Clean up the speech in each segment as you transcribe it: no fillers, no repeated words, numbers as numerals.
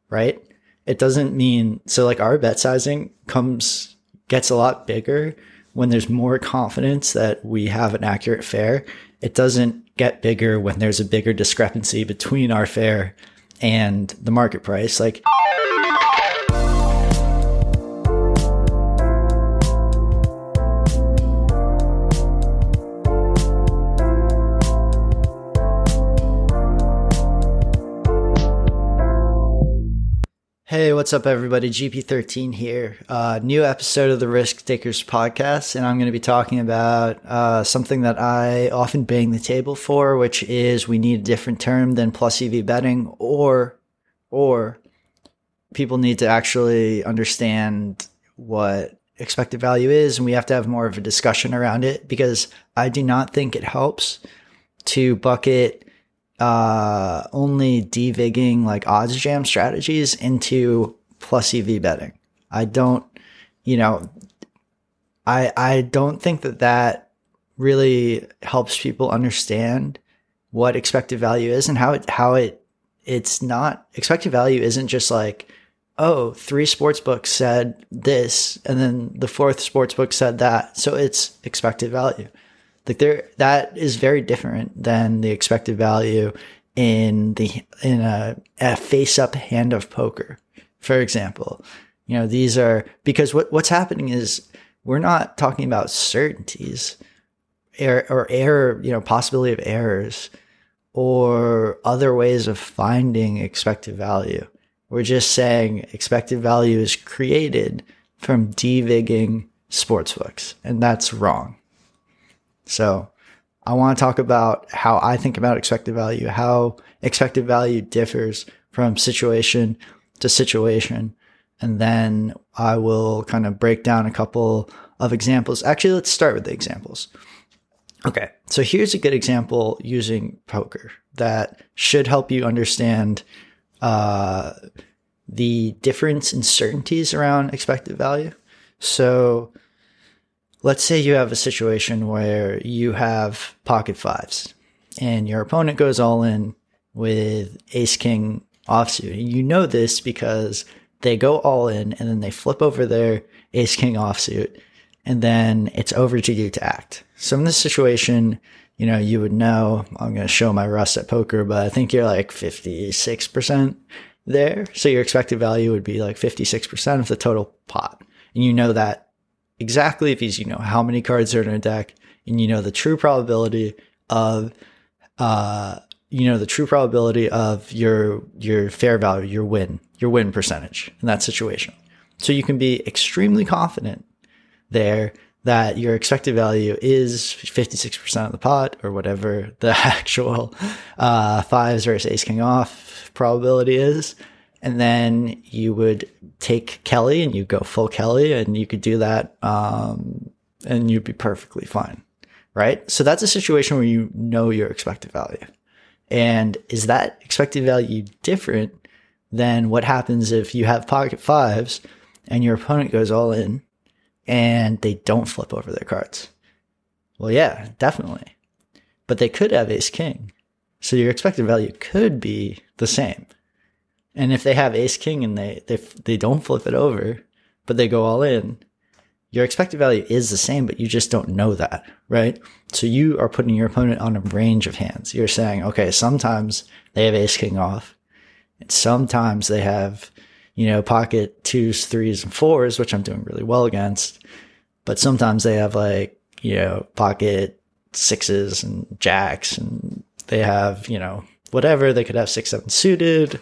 right? It doesn't mean, so like our bet sizing gets a lot bigger when there's more confidence that we have an accurate fare. It doesn't get bigger when there's a bigger discrepancy between our fare and the market price. Like, hey, what's up, everybody? GP13 here. New episode of the Risk Takers podcast, and I'm going to be talking about something that I often bang the table for, which is we need a different term than plus EV betting, or people need to actually understand what expected value is, and we have to have more of a discussion around it, because I do not think it helps to bucket only devigging like odds jam strategies into plus EV betting. I don't think that really helps people understand what expected value is and it's not, expected value isn't just like, oh, 3 sportsbooks said this and then the 4th sportsbook said that, so it's expected value. Like that is very different than the expected value in a face-up hand of poker, for example. These are, because what's happening is we're not talking about certainties or error, possibility of errors or other ways of finding expected value. We're just saying expected value is created from devigging sportsbooks, and that's wrong. So I want to talk about how I think about expected value, how expected value differs from situation to situation. And then I will kind of break down a couple of examples. Actually, let's start with the examples. Okay, so here's a good example using poker that should help you understand the difference in certainties around expected value. So let's say you have a situation where you have pocket fives and your opponent goes all in with ace king offsuit. And you know this because they go all in and then they flip over their ace king offsuit and then it's over to you to act. So in this situation, you would know, I'm going to show my rust at poker, but I think you're like 56% there. So your expected value would be like 56% of the total pot. And you know that exactly because you know how many cards are in a deck, and you know the true probability of your fair value, your win percentage in that situation. So you can be extremely confident there that your expected value is 56% of the pot, or whatever the actual fives versus ace king off probability is. And then you would take Kelly and you go full Kelly, and you could do that and you'd be perfectly fine, right? So that's a situation where you know your expected value. And is that expected value different than what happens if you have pocket fives and your opponent goes all in and they don't flip over their cards? Well, yeah, definitely. But they could have ace king. So your expected value could be the same. And if they have ace king and they don't flip it over, but they go all in, your expected value is the same, but you just don't know that, right? So you are putting your opponent on a range of hands. You're saying, okay, sometimes they have ace king off, and sometimes they have, pocket 2s, 3s, and 4s, which I'm doing really well against. But sometimes they have pocket 6s and jacks, and they have, whatever. They could have 6, 7 suited.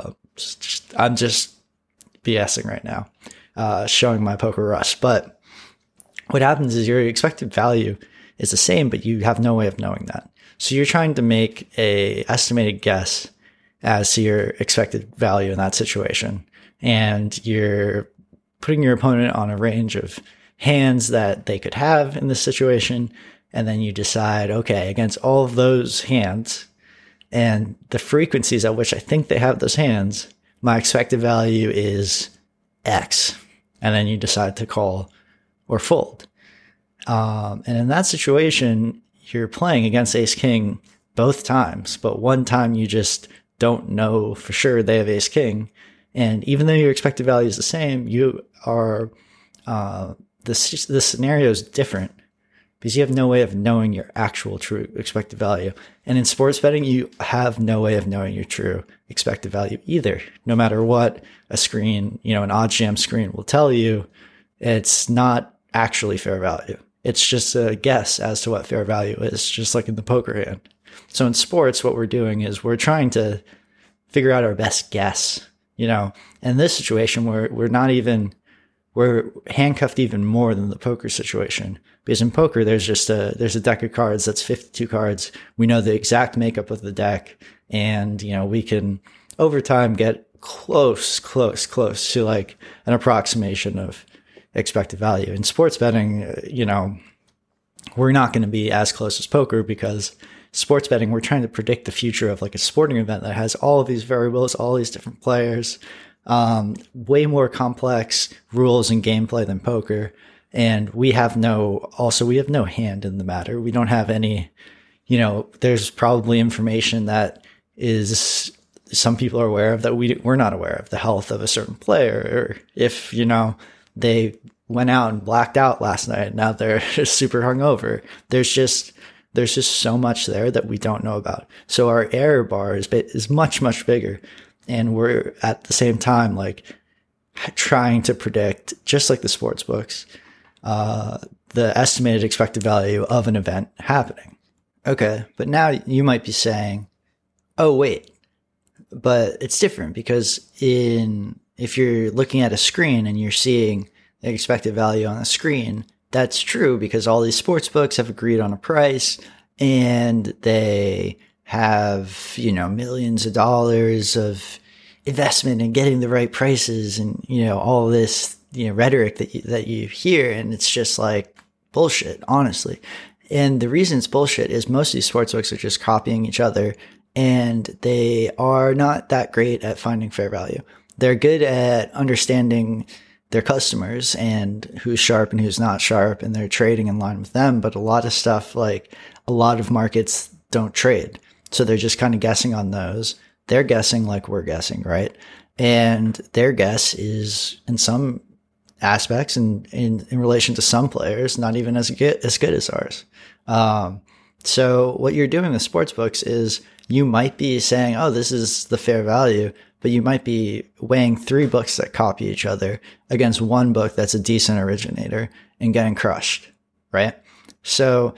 I'm just BSing right now, showing my poker rust. But what happens is your expected value is the same, but you have no way of knowing that. So you're trying to make a estimated guess as to your expected value in that situation. And you're putting your opponent on a range of hands that they could have in this situation. And then you decide, okay, against all of those hands and the frequencies at which I think they have those hands, my expected value is X. And then you decide to call or fold. And in that situation, you're playing against ace king both times, but one time you just don't know for sure they have ace king, And even though your expected value is the same, you are, the scenario is different because you have no way of knowing your actual true expected value. And in sports betting, you have no way of knowing your true expected value either. No matter what a screen, an OddsJam screen will tell you, it's not actually fair value. It's just a guess as to what fair value is, just like in the poker hand. So in sports, what we're doing is we're trying to figure out our best guess, In this situation, we're handcuffed even more than the poker situation. Because in poker, there's a deck of cards that's 52 cards. We know the exact makeup of the deck. And, we can over time get close to like an approximation of expected value. In sports betting, we're not going to be as close as poker because sports betting, we're trying to predict the future of like a sporting event that has all of these variables, all these different players, way more complex rules and gameplay than poker. And we have no hand in the matter. We don't have any, there's probably information that is some people are aware of that we're not aware of, the health of a certain player, or if, they went out and blacked out last night and now they're super hungover. There's just so much there that we don't know about. So our error bar is much, much bigger. And we're at the same time, like trying to predict, just like the sports books, the estimated expected value of an event happening. Okay. But now you might be saying, oh, wait, but it's different because if you're looking at a screen and you're seeing the expected value on the screen, that's true because all these sports books have agreed on a price and they have, millions of dollars of investment in getting the right prices and, all this, rhetoric that you hear. And it's just like bullshit, honestly. And the reason it's bullshit is most of these sports books are just copying each other and they are not that great at finding fair value. They're good at understanding their customers and who's sharp and who's not sharp, and they're trading in line with them. But a lot of stuff, like a lot of markets don't trade. So they're just kind of guessing on those. They're guessing like we're guessing, right? And their guess is in some aspects and in relation to some players, not even as good as ours. So what you're doing with sports books is you might be saying, oh, this is the fair value, but you might be weighing 3 books that copy each other against one book that's a decent originator and getting crushed, right? So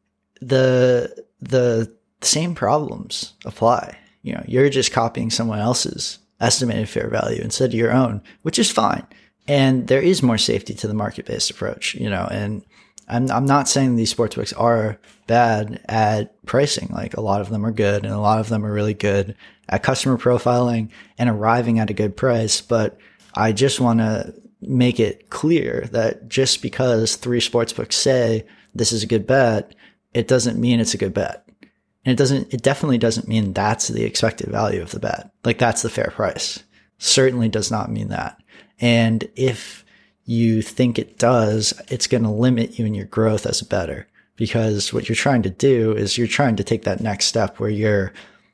the same problems apply. You're just copying someone else's estimated fair value instead of your own, which is fine. And there is more safety to the market-based approach, and I'm not saying these sportsbooks are bad at pricing. Like a lot of them are good and a lot of them are really good at customer profiling and arriving at a good price. But I just want to make it clear that just because 3 sportsbooks say this is a good bet, it doesn't mean it's a good bet. And it definitely doesn't mean that's the expected value of the bet. Like that's the fair price. Certainly does not mean that. And if you think it does, it's going to limit you in your growth as a bettor, because what you're trying to do is you're trying to take that next step where you're,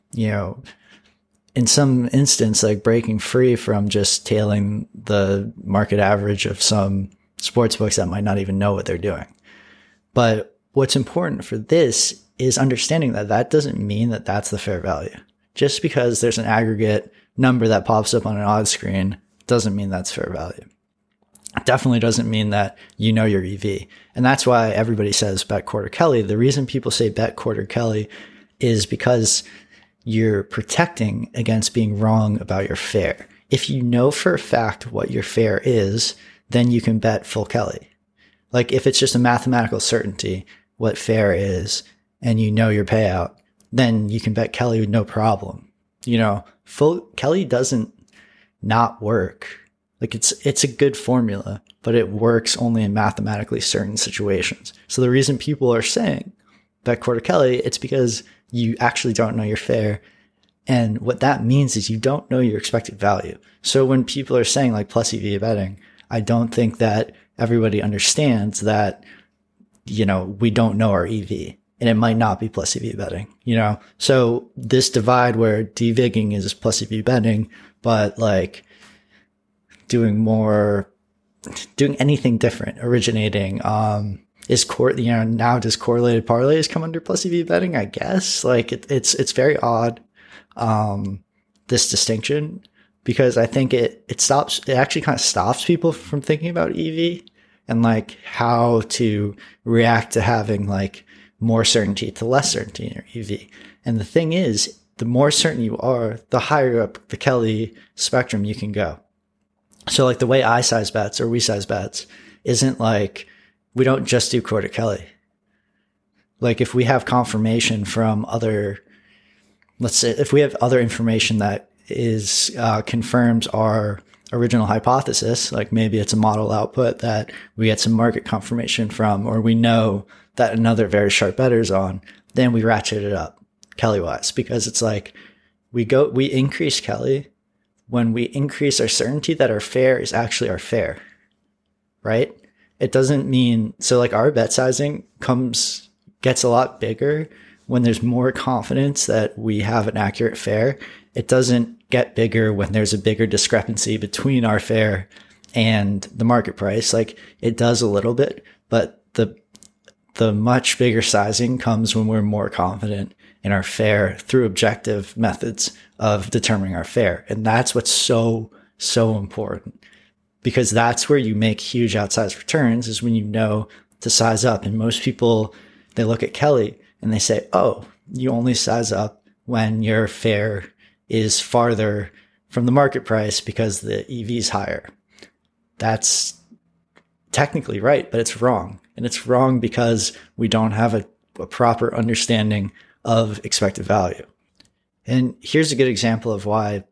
in some instance, like breaking free from just tailing the market average of some sports books that might not even know what they're doing. But what's important for this is understanding that doesn't mean that that's the fair value. Just because there's an aggregate number that pops up on an odds screen doesn't mean that's fair value. It definitely doesn't mean that your EV. And that's why everybody says bet Quarter Kelly. The reason people say bet Quarter Kelly is because you're protecting against being wrong about your fare. If you know for a fact what your fare is, then you can bet full Kelly. Like if it's just a mathematical certainty what fare is and your payout, then you can bet Kelly with no problem. Full Kelly doesn't not work. Like it's a good formula, but it works only in mathematically certain situations. So the reason people are saying bet Quarter Kelly, it's because you actually don't know your fare. And what that means is you don't know your expected value. So when people are saying like plus EV betting, I don't think that everybody understands that, we don't know our EV. And it might not be plus EV betting, So this divide where devigging is plus EV betting, but like doing anything different, originating. Does correlated parlays come under plus EV betting? I guess like it's very odd, this distinction, because I think it actually kind of stops people from thinking about EV and like how to react to having like more certainty to less certainty in your EV. And the thing is, the more certain you are, the higher up the Kelly spectrum you can go. So like the way I size bets or we size bets isn't like, we don't just do quarter Kelly. Like if we have confirmation from let's say if we have other information that is confirms our original hypothesis, like maybe it's a model output that we get some market confirmation from, or we know that another very sharp bettor is on, then we ratchet it up Kelly wise, because it's like we increase Kelly when we increase our certainty that our fair is actually our fair, right? It doesn't mean, so like our bet sizing gets a lot bigger when there's more confidence that we have an accurate fair. It doesn't get bigger when there's a bigger discrepancy between our fair and the market price. Like it does a little bit, but the much bigger sizing comes when we're more confident in our fair through objective methods of determining our fair. And that's what's so, so important, because that's where you make huge outsized returns, is when you know to size up. And most people, they look at Kelly and they say, oh, you only size up when your fair is farther from the market price because the EV is higher. That's technically right, but it's wrong. And it's wrong because we don't have a proper understanding of expected value. And here's a good example of why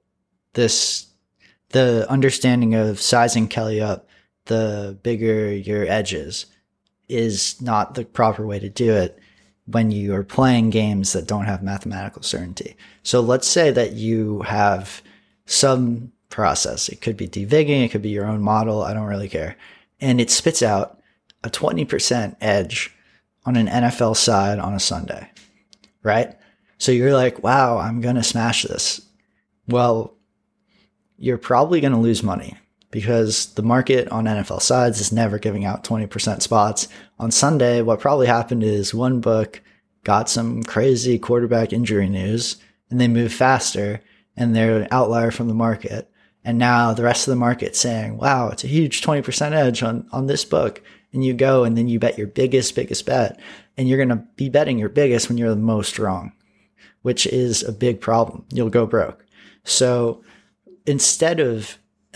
the understanding of sizing Kelly up, the bigger your edges, is not the proper way to do it when you are playing games that don't have mathematical certainty. So let's say that you have some process. It could be devigging, it could be your own model, I don't really care. And it spits out a 20% edge on an NFL side on a Sunday, right? So you're like, wow, I'm going to smash this. Well, you're probably going to lose money because the market on NFL sides is never giving out 20% spots. On Sunday, what probably happened is one book got some crazy quarterback injury news and they move faster and they're an outlier from the market. And now the rest of the market's saying, wow, it's a huge 20% edge on this book. And you go and then you bet your biggest bet. And you're going to be betting your biggest when you're the most wrong, which is a big problem. You'll go broke. So instead of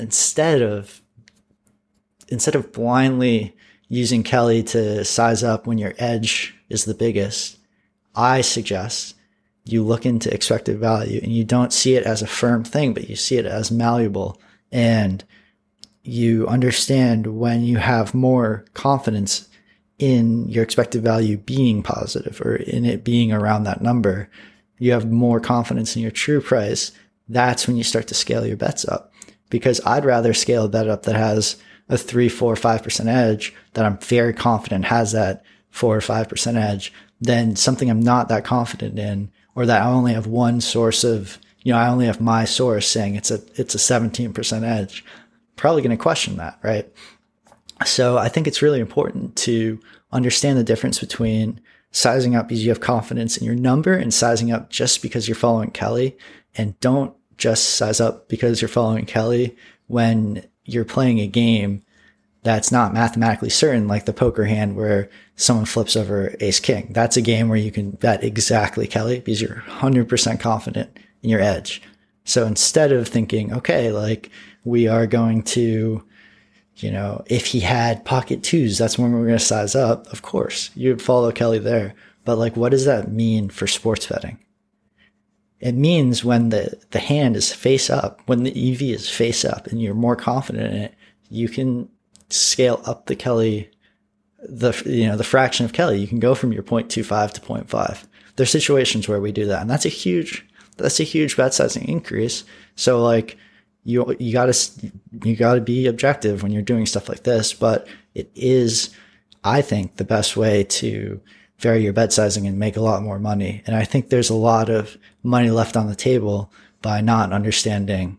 blindly using Kelly to size up when your edge is the biggest, I suggest you look into expected value and you don't see it as a firm thing, but you see it as malleable, and you understand when you have more confidence in your expected value being positive or in it being around that number, you have more confidence in your true price. That's when you start to scale your bets up, because I'd rather scale a bet up that has a 3, 4, 5% edge that I'm very confident has that 4 or 5% edge than something I'm not that confident in, or that I only have one source of, I only have my source saying it's a 17% edge. Probably going to question that, right? So I think it's really important to understand the difference between sizing up because you have confidence in your number and sizing up just because you're following Kelly. And don't just size up because you're following Kelly when you're playing a game that's not mathematically certain, like the poker hand where someone flips over ace king. That's a game where you can bet exactly Kelly because you're 100% confident in your edge. So instead of thinking, okay, like we are going to, if he had pocket twos, that's when we're going to size up. Of course, you would follow Kelly there. But like, what does that mean for sports betting? It means when the hand is face up, when the EV is face up and you're more confident in it, you can scale up the Kelly, the fraction of Kelly. You can go from your 0.25 to 0.5. There's situations where we do that. And that's a huge bet sizing increase. So like you gotta be objective when you're doing stuff like this, but it is, I think, the best way to vary your bet sizing and make a lot more money. And I think there's a lot of money left on the table by not understanding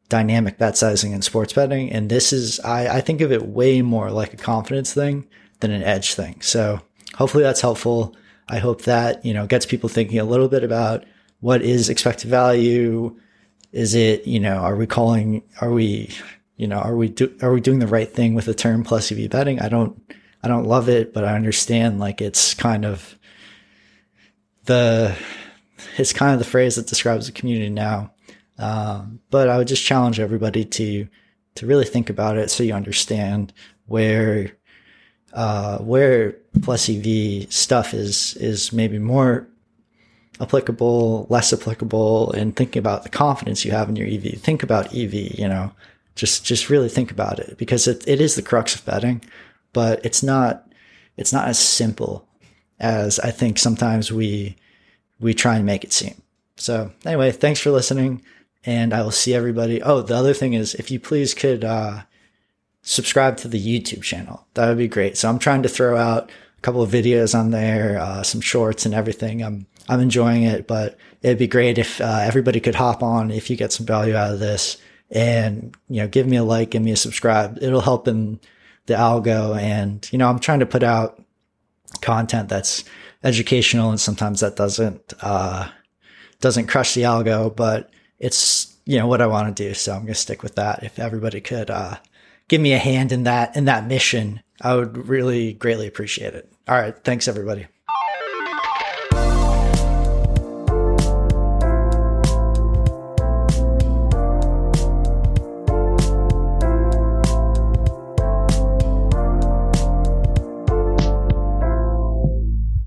dynamic bet sizing in sports betting. And this is, I think of it way more like a confidence thing than an edge thing. So hopefully that's helpful. I hope that, gets people thinking a little bit about what is expected value. Is it, are we doing the right thing with the term plus EV betting? I don't love it, but I understand like it's kind of the phrase that describes the community now. But I would just challenge everybody to really think about it so you understand where plus EV stuff is maybe more applicable, less applicable, and thinking about the confidence you have in your EV. Think about EV, just really think about it, because it is the crux of betting, but it's not as simple as I think sometimes we try and make it seem. So anyway, thanks for listening, and I will see everybody. Oh, the other thing is, if you please could subscribe to the YouTube channel, that would be great. So I'm trying to throw out a couple of videos on there, some shorts and everything. I'm enjoying it, but it'd be great if everybody could hop on if you get some value out of this, and give me a like, give me a subscribe. It'll help in the algo, and I'm trying to put out content that's educational, and sometimes that doesn't crush the algo, but it's what I want to do. So I'm going to stick with that. If everybody could give me a hand in that mission, I would really greatly appreciate it. All right, thanks everybody.